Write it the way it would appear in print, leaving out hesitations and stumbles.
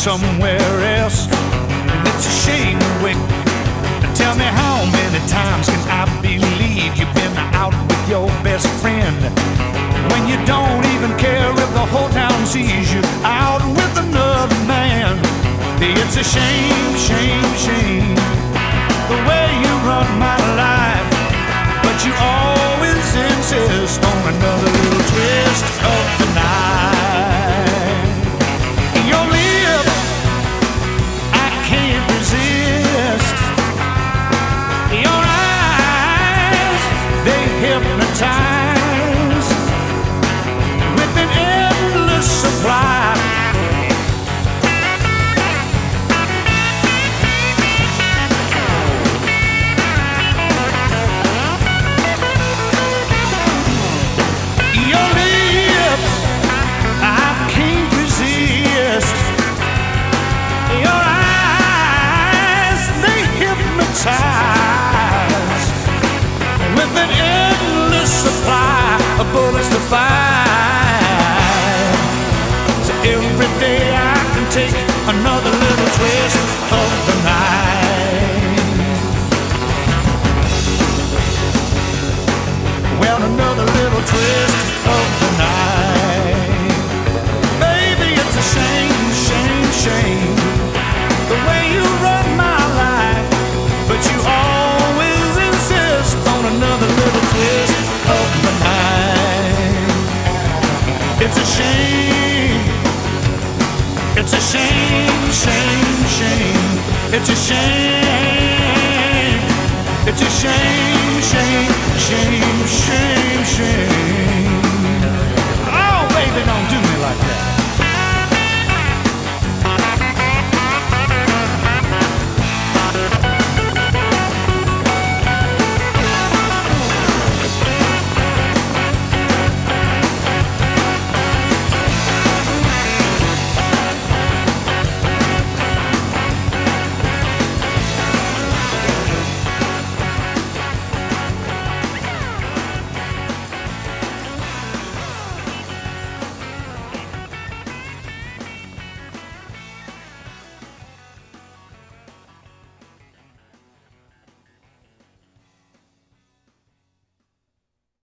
somewhere else. And it's a shame, Wick. Tell me, how many times can I believe you've been out with your best friend when you don't even care if the whole town sees you out with another man? It's a shame, shame, shame, the way you run my life, but you always insist on another little twist of the night. Your lips, I can't resist. Your eyes, they hypnotize with an endless supply. With an endless supply of bullets to fire. So every day I can take another little twist of the knife. Well, another little twist of the knife. Baby, it's a shame, shame, shame, the way you run my life, but you always insist on another little twist of the night. It's a shame. It's a shame, shame, shame. It's a shame. It's a shame, shame, shame.